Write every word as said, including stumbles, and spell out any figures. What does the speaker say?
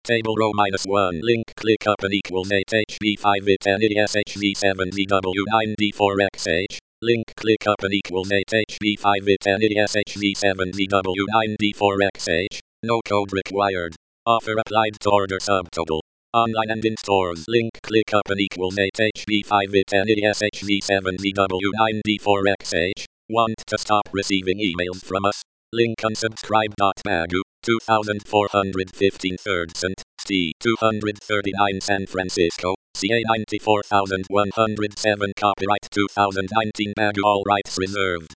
Table row minus one. Link click up and equals eight H B five I ten E S H V seven Z W nine D four X H. Link click up and equals eight H B five I ten E S H V seven Z W nine D four X H. No code required. Offer applied to order subtotal. Online and in stores. Link click up and equals eight H B five I ten E S H V seven Z W nine D four X H. Want to stop receiving emails from us? Link unsubscribe.magu. two thousand four hundred fifteen third cent. C two hundred thirty-nine San Francisco. C A ninety-four thousand one hundred seven. Copyright two thousand nineteen. Magu. All rights reserved.